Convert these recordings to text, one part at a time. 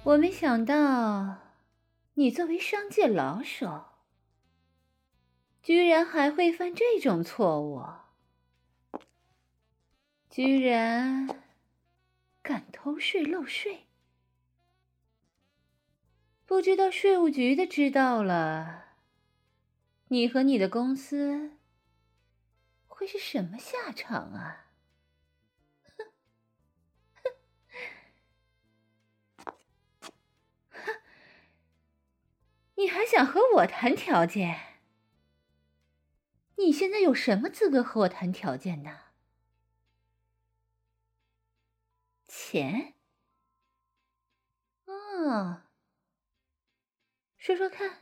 我没想到，你作为商界老手，居然还会犯这种错误，居然敢偷税漏税。不知道税务局的知道了，你和你的公司会是什么下场啊？你还想和我谈条件？你现在有什么资格和我谈条件呢？钱？哦，说说看，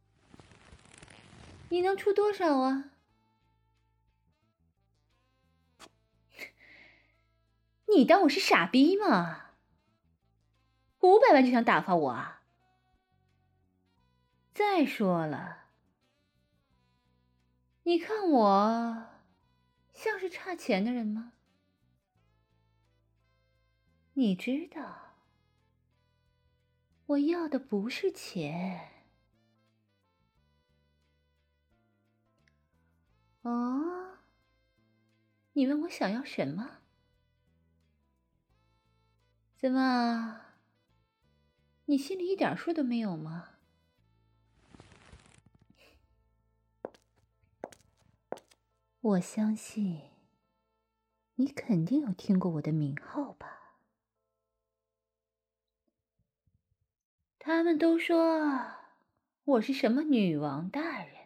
你能出多少啊？你当我是傻逼吗？500万就想打发我啊？再说了，你看我像是差钱的人吗？你知道，我要的不是钱。哦，你问我想要什么？怎么，你心里一点数都没有吗？我相信，你肯定有听过我的名号吧？他们都说我是什么女王大人，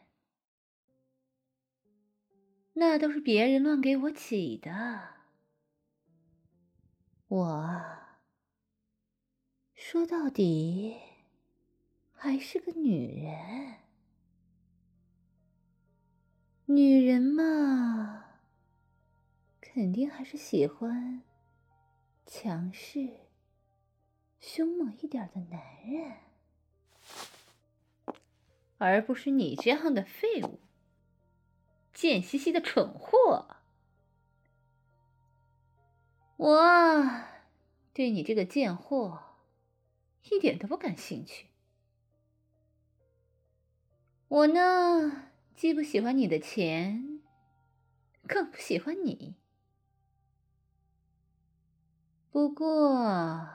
那都是别人乱给我起的。我说到底还是个女人，女人嘛，肯定还是喜欢强势、凶猛一点的男人，而不是你这样的废物，贱兮兮的蠢货。我对你这个贱货一点都不感兴趣。我呢，既不喜欢你的钱，更不喜欢你。不过，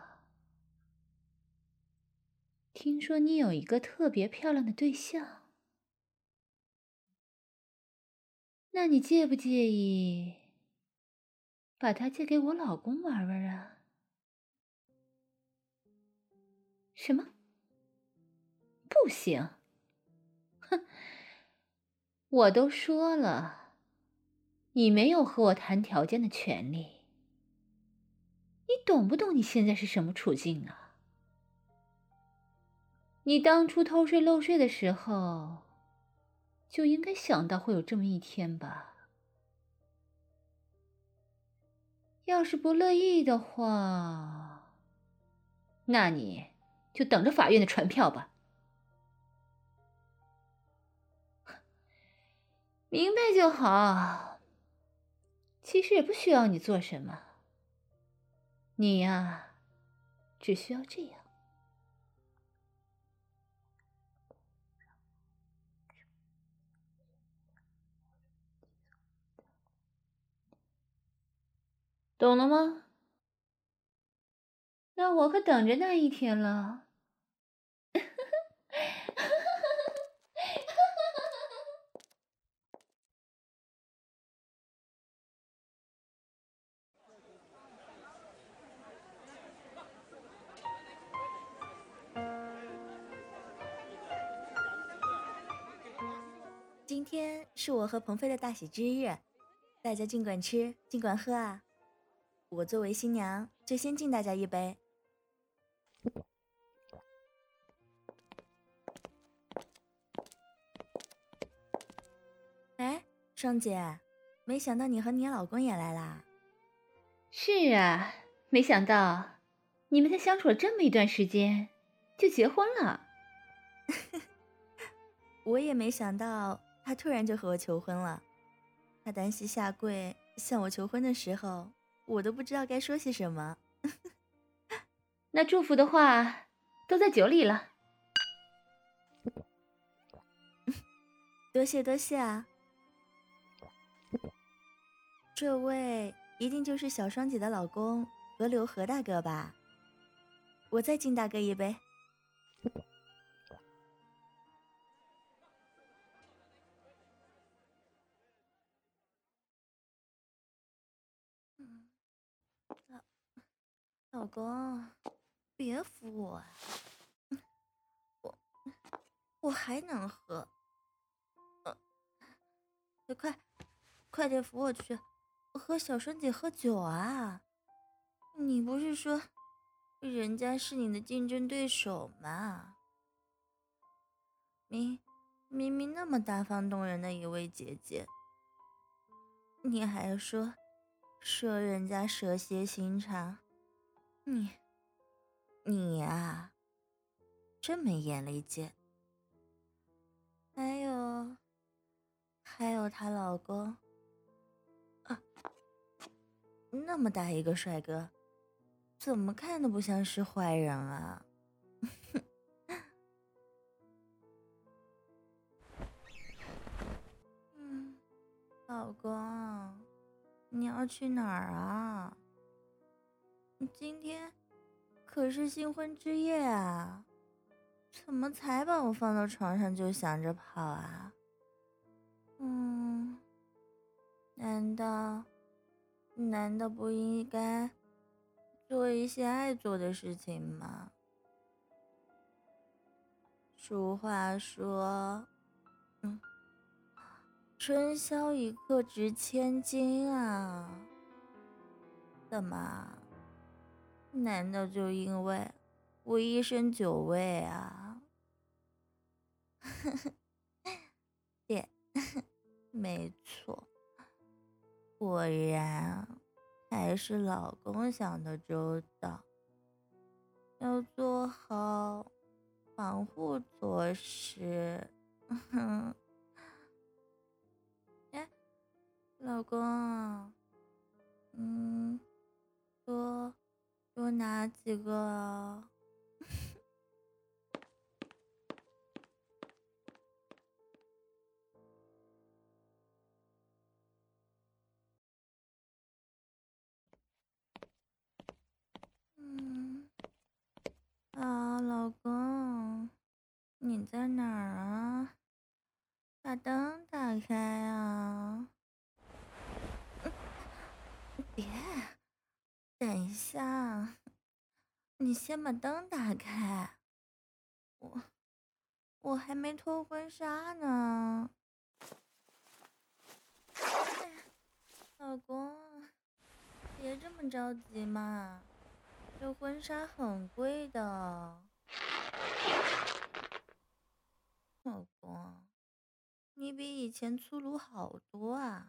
听说你有一个特别漂亮的对象，那你介不介意把她借给我老公玩玩啊？什么？不行！哼，我都说了，你没有和我谈条件的权利。你懂不懂你现在是什么处境啊？你当初偷税漏税的时候，就应该想到会有这么一天吧？要是不乐意的话，那你就等着法院的传票吧。明白就好。其实也不需要你做什么，你呀，只需要这样。懂了吗？那我可等着那一天了。 今天是我和鹏飞的大喜之日，大家尽管吃，尽管喝啊！我作为新娘，就先敬大家一杯。哎，双姐，没想到你和你老公也来啦。 是啊，没想到你们才相处了这么一段时间，就结婚了。 我也没想到他突然就和我求婚了。他单膝下跪向我求婚的时候，我都不知道该说些什么。 那祝福的话， 都在酒里了。 多谢多谢啊！这位一定就是小双姐的老公何流何大哥吧？我再敬大哥一杯。老公，别扶我啊！我还能喝。快点扶我去和小双姐喝酒啊！你不是说人家是你的竞争对手吗？明明那么大方动人的一位姐姐，你还说人家蛇蝎心肠，你呀，真没眼力见。还有她老公啊，那么大一个帅哥，怎么看都不像是坏人啊。老公，你要去哪儿啊？今天可是新婚之夜啊，怎么才把我放到床上就想着跑啊？难道不应该做一些爱做的事情吗？俗话说，春宵一刻值千金啊。干嘛？难道就因为我一身酒味啊？对，没错，果然还是老公想的周到，要做好防护措施。哎，老公，多拿几个啊？老公，你在哪儿啊？把灯打开啊！别，等一下，你先把灯打开。我还没脱婚纱呢。老公，别这么着急嘛，这婚纱很贵的。老公，你比以前粗鲁好多啊。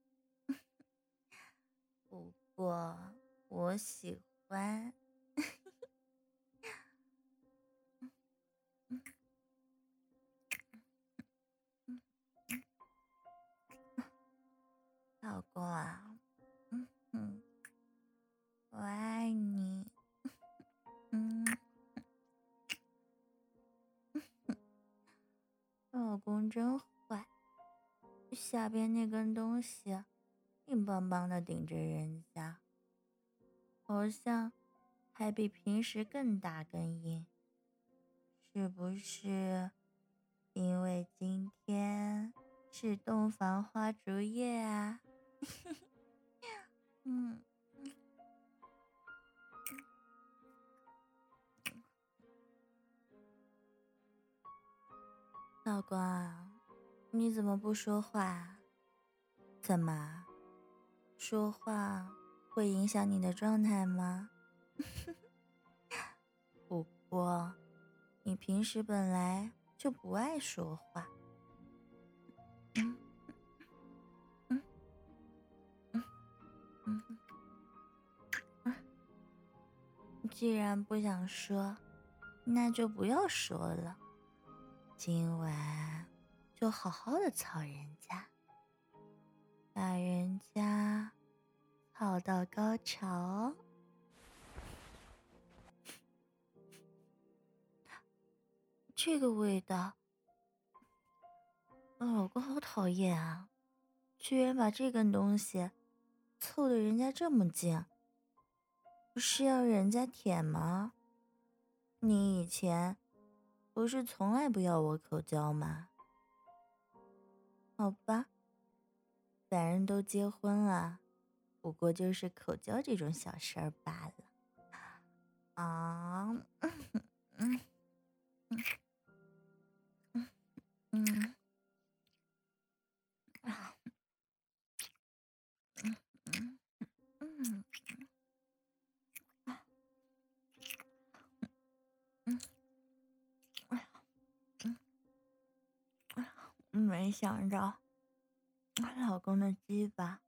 不过我喜欢。老公啊，我爱你。老公真坏，下边那根东西硬邦邦的顶着人家，好像还比平时更大更硬，是不是因为今天是洞房花烛夜啊？老公啊，你怎么不说话？怎么说话会影响你的状态吗？不过你平时本来就不爱说话。既然不想说，那就不要说了。今晚就好好的操人家，把人家操到高潮。 这个味道，老公好讨厌啊！居然把这根东西凑得人家这么近，不是要人家舔吗？你以前不是从来不要我口交吗？好吧，反正都结婚了，不过就是口交这种小事儿罢了。啊，嗯嗯嗯啊嗯嗯嗯嗯没想到我老公的鸡巴，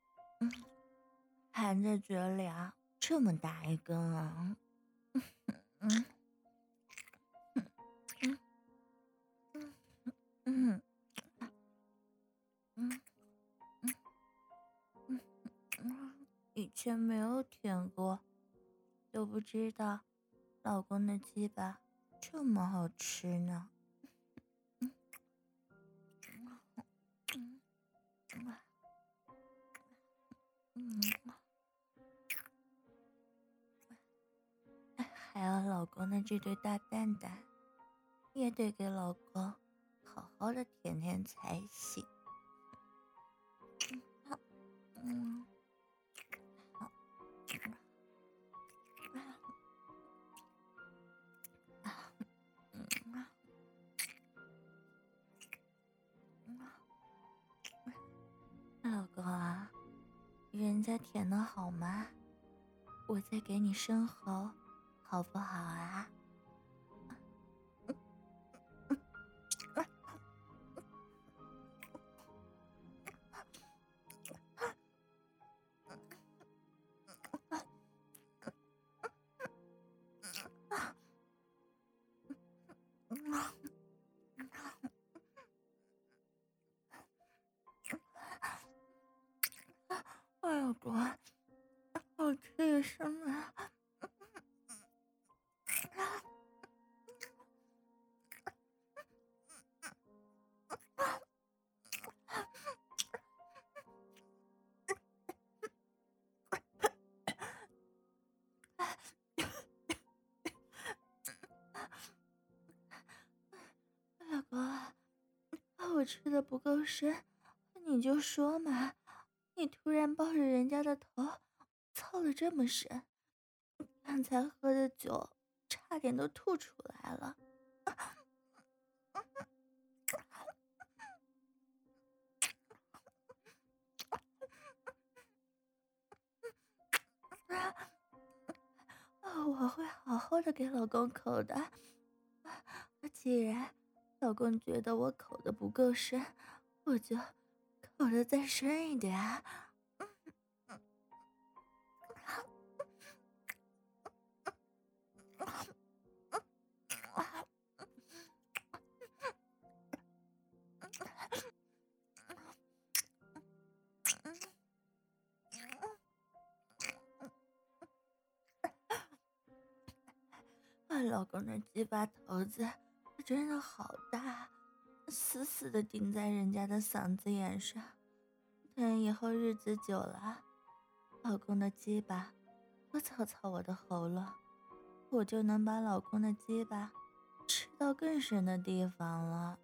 含在嘴里啊，这么大一根啊！嗯嗯嗯嗯嗯以前没有舔过，都不知道老公的鸡巴这么好吃呢。嗯嗯嗯，还有老公的这对大蛋蛋，也得给老公好好的舔舔才行。嗯，好，老公啊，人家舔的好吗？我再给你生喉，好不好啊？哎老公，好吃的什么呀？老公啊，怕我吃的不够深，你就说嘛。你突然抱着人家的头，操的这么深，刚才喝的酒差点都吐出来了。我会好好的给老公口的。既然老公觉得我口的不够深，我就口的再深一点。老公的鸡巴头子真的好大，死死的顶在人家的嗓子眼上。等以后日子久了，老公的鸡巴多操操我的喉咙，我就能把老公的鸡巴吃到更深的地方了。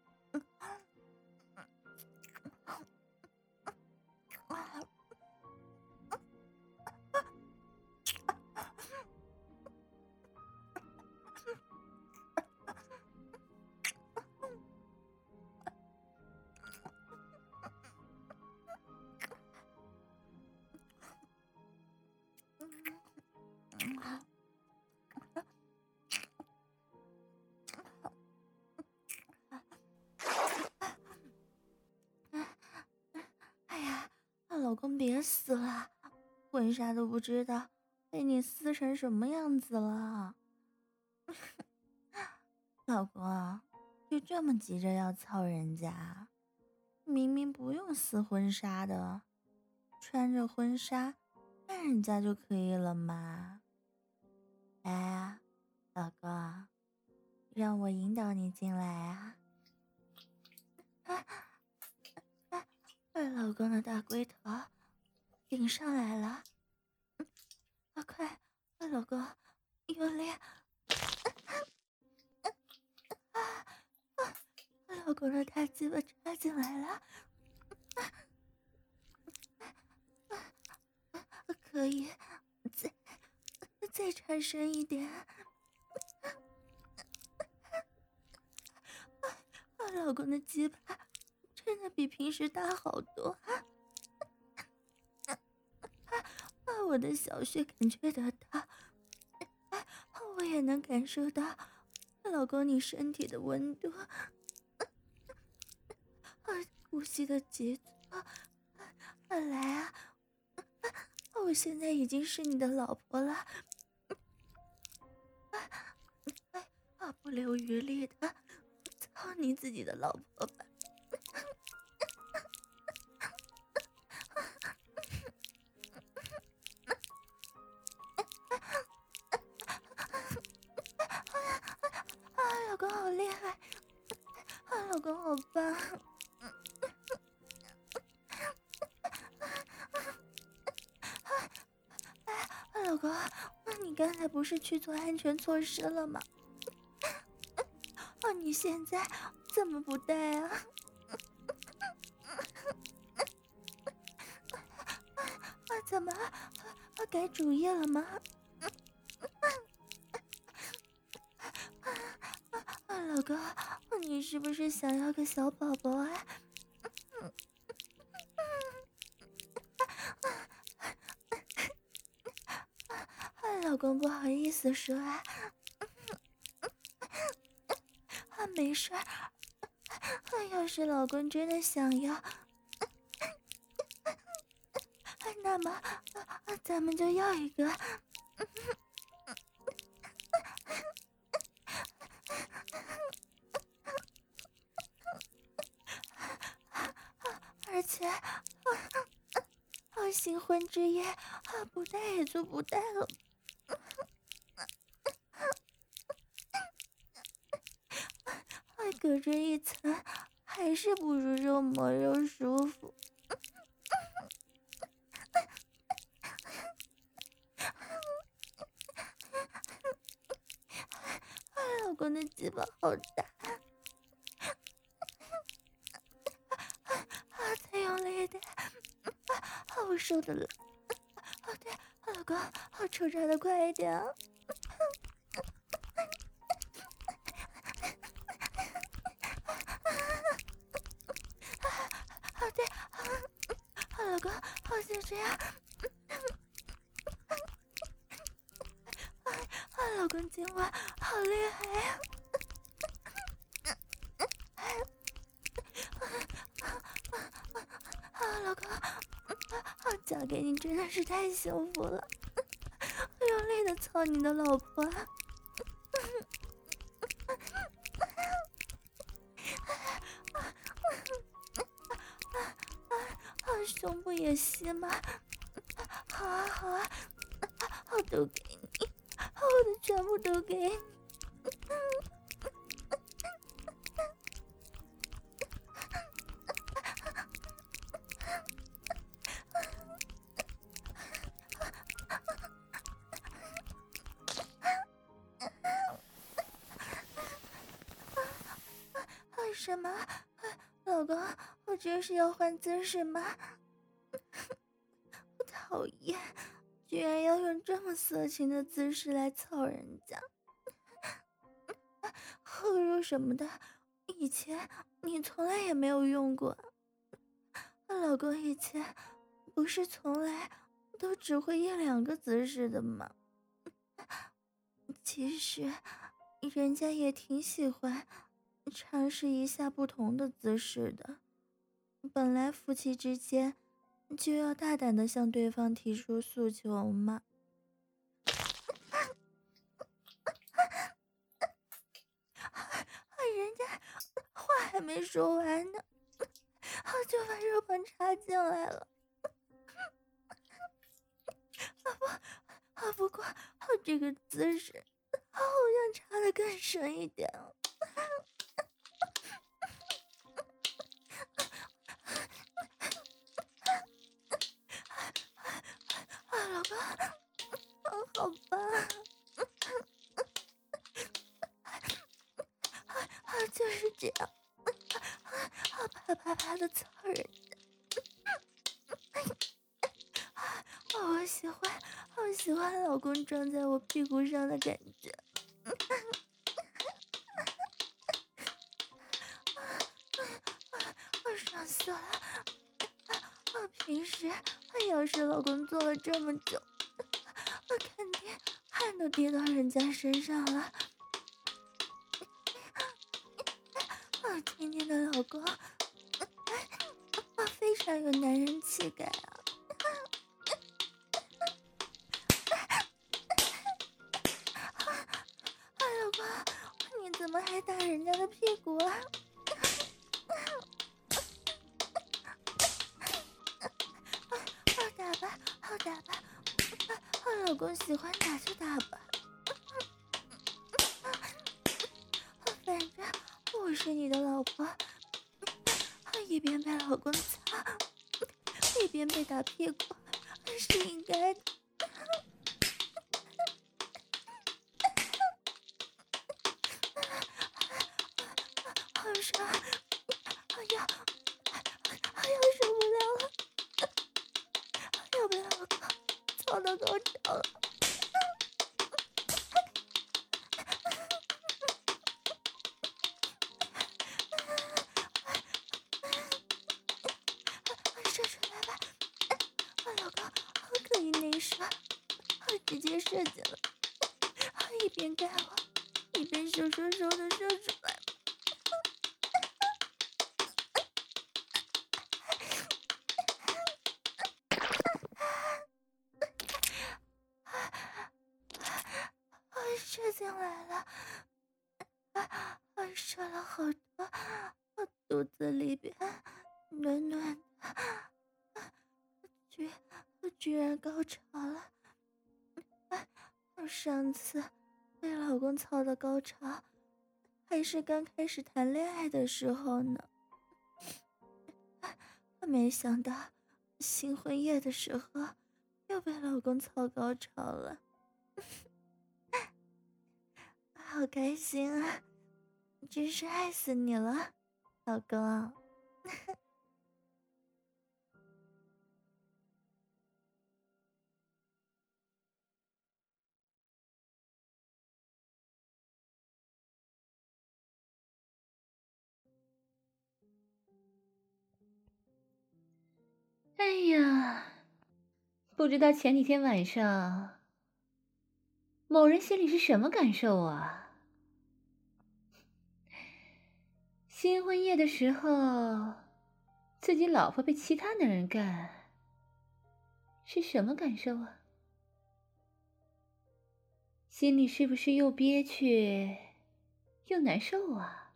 哎呀，老公别死了，婚纱都不知道被你撕成什么样子了。老公啊，就这么急着要操人家？明明不用撕婚纱的，穿着婚纱看人家就可以了嘛。哎，老公， 让我引导你进来啊！老公的大龟头顶上来了，快，老公用力！老公的大鸡巴插进来了，可以再插深一点。老公的鸡巴真的比平时大好多，我的小穴感觉得到，我也能感受到老公你身体的温度，呼吸的节奏。来啊，我现在已经是你的老婆了，不留余力的操你自己的老婆吧。老公好厉害，老公好棒。老公，你刚才不是去做安全措施了吗？你现在怎么不戴啊？怎么改主意了吗？老公，你是不是想要个小宝宝啊？老公不好意思说啊，没事儿。要是老公真的想要，那么咱们就要一个。而且新婚之夜不带也就不带了。隔着一层还是不如肉磨肉舒服。老公的鸡巴好大，再用力一点，我受得了。对，老公，抽插的快一点啊！对，老公，就这样。老公今晚好厉害呀！老公，嫁给你真的是太幸福了，用力的操你的老婆。胸部也吸吗？好啊好啊，我都给你，我的全部都给你。什么？老公，我这是要换姿势吗？讨厌，居然要用这么色情的姿势来操人家。后入什么的，以前你从来也没有用过。老公以前不是从来都只会一两个姿势的吗？其实人家也挺喜欢尝试一下不同的姿势的。本来夫妻之间就要大胆的向对方提出诉求嘛。人家话还没说完呢，就把肉棒插进来了。不过这个姿势好像插得更深一点。老公，好吧，就是这样，啪的操人家。我喜欢老公撞在我屁股上的感觉。我爽死了！平时要是老公做了这么久，我肯定汗都滴到人家身上了。我甜甜的老公，我非常有男人气概啊！老公，你怎么还打人家的屁股啊？好打吧，我老公喜欢打就打吧。反正我是你的老婆，一边被老公操，一边被打屁股，是应该的。好爽，要受不了了，要被老公操到高潮了。射出来吧，老公，可以内射，直接射进了，一边干我，一边手的射出来。射进来了，射了好多，我肚子里边暖暖的，居然高潮了。上次被老公操的高潮，还是刚开始谈恋爱的时候呢。没想到新婚夜的时候又被老公操高潮了。好开心啊，真是爱死你了，老公。 哎呀，不知道前几天晚上某人心里是什么感受啊？新婚夜的时候，自己老婆被其他男人干，是什么感受啊？心里是不是又憋屈又难受啊？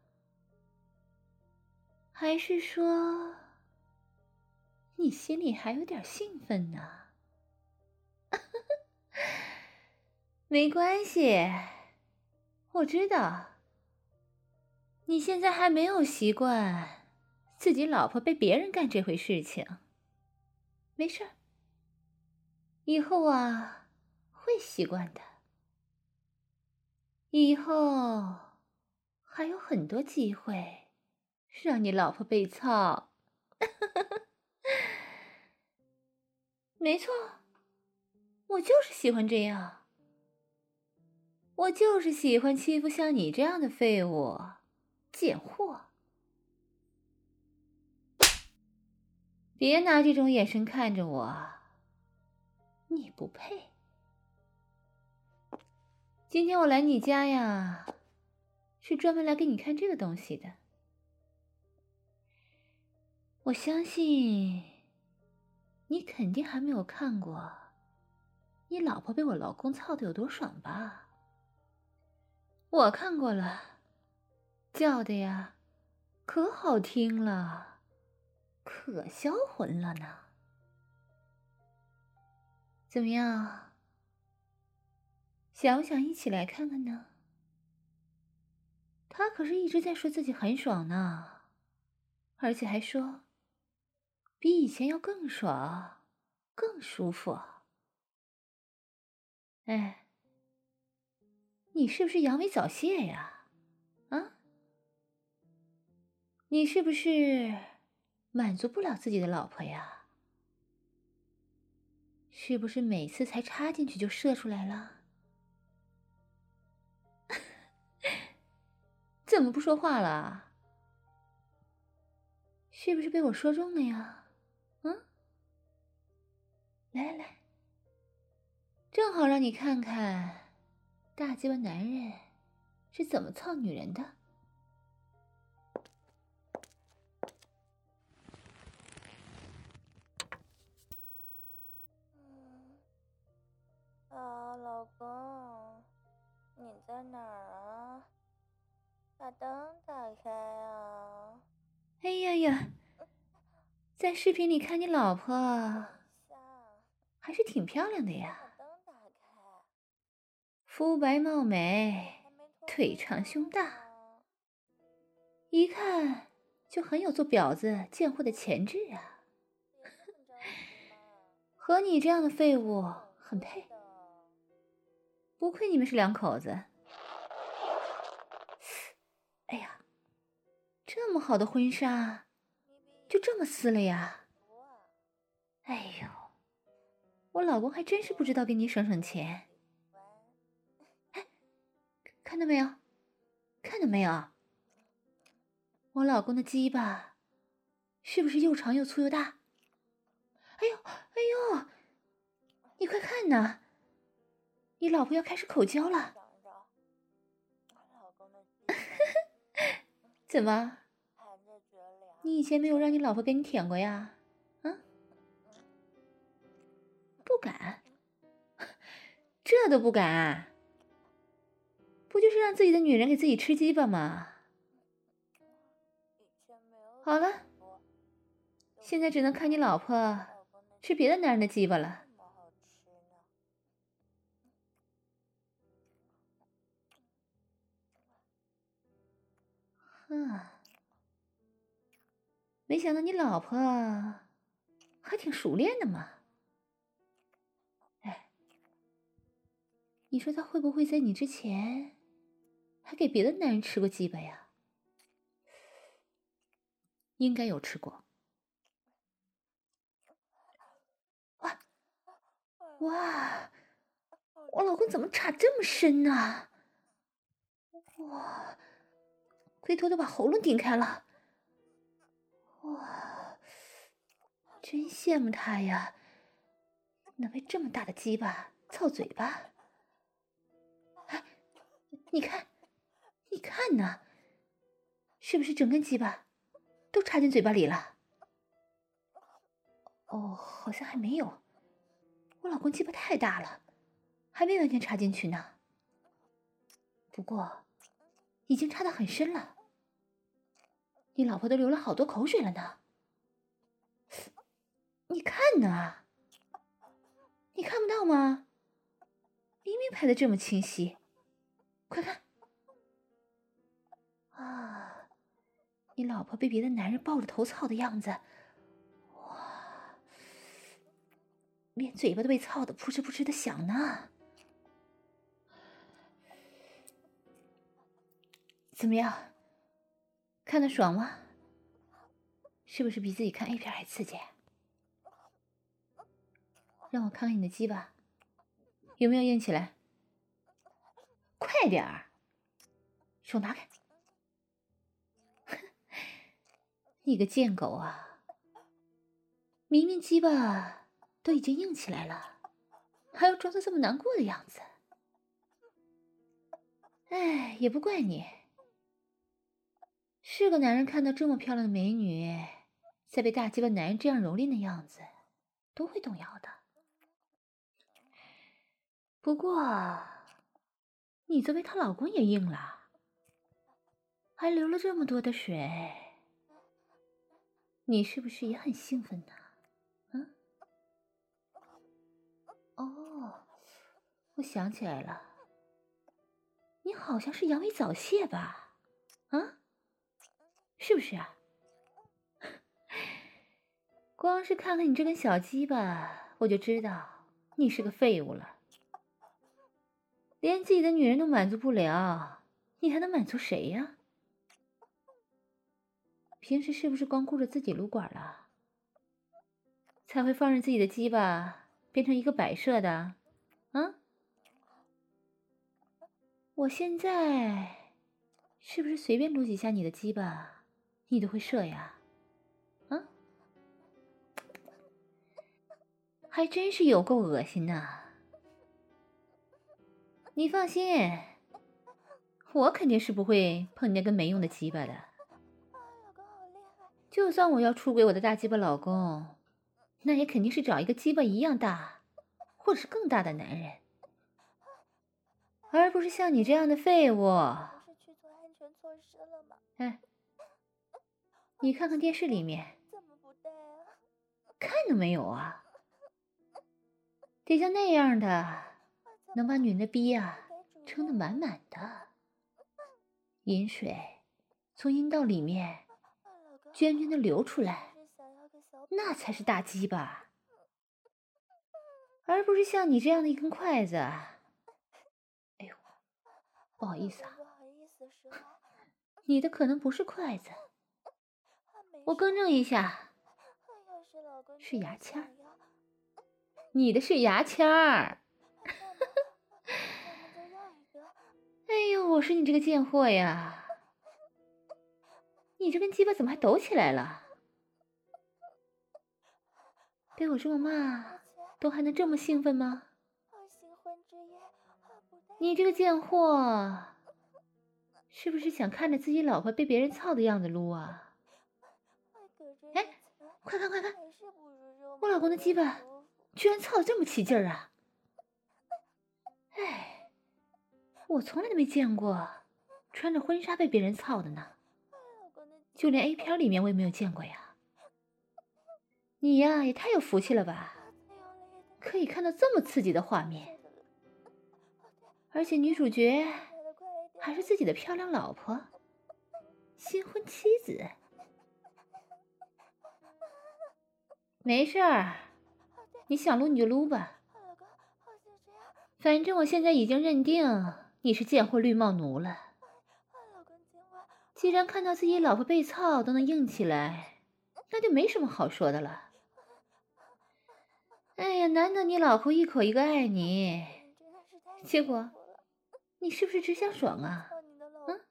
还是说你心里还有点兴奋呢？没关系，我知道你现在还没有习惯自己老婆被别人干这回事情。没事儿，以后啊会习惯的。以后还有很多机会让你老婆被操。没错，我就是喜欢这样。我就是喜欢欺负像你这样的废物、贱货。别拿这种眼神看着我，你不配。今天我来你家呀，是专门来给你看这个东西的。我相信你肯定还没有看过你老婆被我老公操得有多爽吧？我看过了，叫的呀可好听了，可销魂了呢。怎么样？ 想不想一起来看看呢？他可是一直在说自己很爽呢，而且还说比以前要更爽，更舒服。哎，你是不是阳痿早泄呀？啊？你是不是满足不了自己的老婆呀？是不是每次才插进去就射出来了？怎么不说话了？是不是被我说中了呀？嗯，来来来，正好让你看看大鸡巴男人是怎么操女人的。 老公，你在哪儿啊？把灯打开啊！ 哎呀呀，在视频里看你老婆还是挺漂亮的呀， 把灯打开。 肤白貌美，腿长胸大，一看就很有做婊子贱货的潜质啊！和你这样的废物很配，不愧你们是两口子。哎呀，这么好的婚纱就这么撕了呀？哎呦，我老公还真是不知道给你省省钱。哎，看到没有？看到没有？我老公的鸡巴是不是又长又粗又大？哎呦哎呦，你快看呐，你老婆要开始口交了。怎么？你以前没有让你老婆给你舔过呀？啊？不敢？这都不敢？不就是让自己的女人给自己吃鸡巴吗？好了，现在只能看你老婆吃别的男人的鸡巴了。没想到你老婆还挺熟练的嘛。哎，你说她会不会在你之前还给别的男人吃过鸡巴呀？应该有吃过。哇，我老公怎么插这么深呢？哇，龟头都把喉咙顶开了。哇，真羡慕他呀，能被这么大的鸡巴操嘴巴。哎，你看，你看呢，是不是整根鸡巴都插进嘴巴里了？哦，好像还没有，我老公鸡巴太大了，还没完全插进去呢。不过，已经插得很深了，你老婆都流了好多口水了呢。你看呢？你看不到吗？明明拍得这么清晰，快看！啊，你老婆被别的男人抱着头操的样子，哇，连嘴巴都被操得扑哧扑哧的响呢。怎么样？看得爽吗？是不是比自己看 A 片还刺激？让我看看你的鸡巴，有没有硬起来？快点儿，手拿开！你个贱狗啊！明明鸡巴都已经硬起来了，还要装作这么难过的样子。哎，也不怪你，是个男人看到这么漂亮的美女，再被大鸡巴男人这样蹂躏的样子，都会动摇的。不过，你作为她老公也硬了，还流了这么多的水，你是不是也很兴奋呢？嗯？哦，我想起来了， 好像是阳痿早泄吧？啊，是不是啊？光是看看你这根小鸡巴，我就知道你是个废物了。连自己的女人都满足不了，你还能满足谁呀？平时是不是光顾着自己撸管了，才会放任自己的鸡巴变成一个摆设的？啊？我现在是不是随便撸几下你的鸡巴，你都会射呀？啊？还真是有够恶心呐！你放心，我肯定是不会碰你那根没用的鸡巴的。就算我要出轨我的大鸡巴老公，那也肯定是找一个鸡巴一样大，或者是更大的男人，而不是像你这样的废物。哎，你看看电视里面，看都没有啊？得像那样的，能把女人的逼啊撑得满满的，饮水从阴道里面涓涓的流出来，那才是大鸡巴，而不是像你这样的一根筷子。哎呦，不好意思啊，你的可能不是筷子，我更正一下，是牙签儿。你的是牙签儿。哎呦，我说你这个贱货呀，你这根鸡巴怎么还抖起来了？被我这么骂，都还能这么兴奋吗？你这个贱货，是不是想看着自己老婆被别人操的样子撸啊？哎，快看快看，我老公的鸡巴居然操得这么起劲儿啊！哎，我从来都没见过穿着婚纱被别人操的呢，就连 A 片里面我也没有见过呀。你呀也太有福气了吧，可以看到这么刺激的画面，而且女主角还是自己的漂亮老婆，新婚妻子。没事儿，你想撸你就撸吧，反正我现在已经认定你是贱货绿帽奴了。既然看到自己老婆被操都能硬起来，那就没什么好说的了。哎呀，难得你老婆一口一个爱你，结果你是不是只想爽啊？嗯，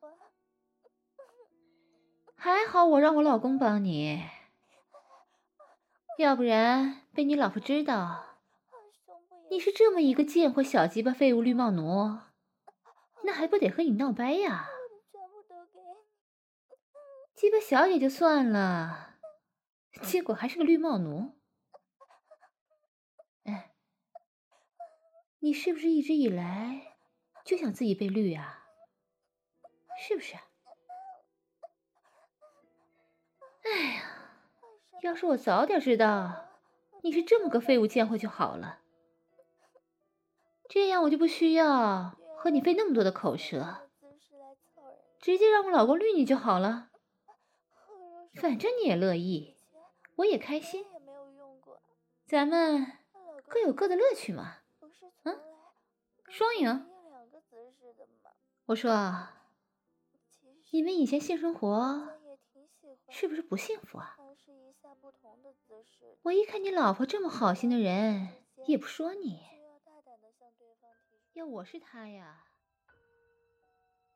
还好我让我老公帮你，要不然被你老婆知道你是这么一个贱货小鸡巴废物绿帽奴，那还不得和你闹掰呀？鸡巴小也就算了，结果还是个绿帽奴。哎，你是不是一直以来就想自己被绿啊？是不是？哎呀，要是我早点知道你是这么个废物贱货就好了，这样我就不需要和你费那么多的口舌，直接让我老公绿你就好了。反正你也乐意，我也开心，咱们各有各的乐趣嘛。嗯，双赢。我说，你们以前性生活是不是不幸福啊？我一看你老婆这么好心的人，也不说你。要我是他呀。